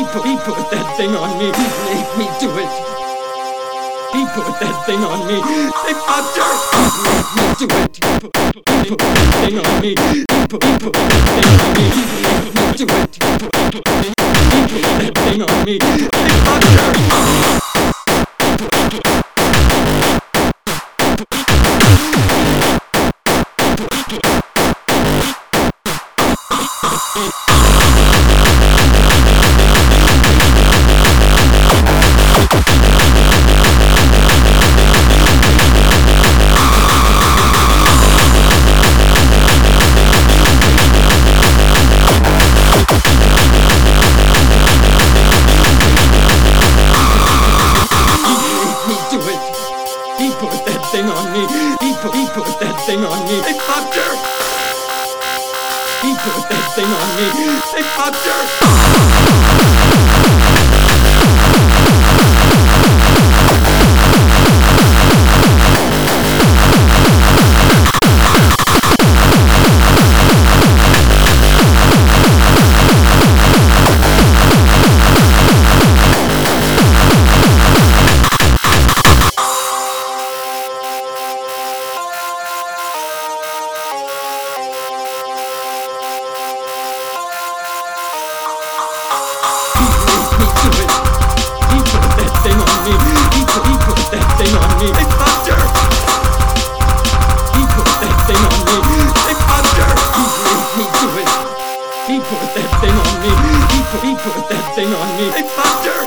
He put that thing on me. He made me do it. He put that thing on me. Hey, Buster! He made me do it. He put that thing on me. He put that thing on me. He made me do it. He put that thing on me. Hey, Buster! He put that thing on me. He put that thing on me. Hey, Buster! He put that thing on me. Hey, Buster! He put that thing on me. Hey, Buster! He put that thing on me. Hey, Buster! He made me do it. He put that thing on me. He put that thing on me. Hey, Buster!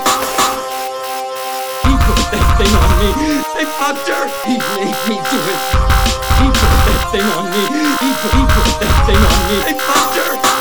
He put that thing on me. Hey, Buster! He made me do it. He put that thing on me. He put that thing on me. Hey, Buster!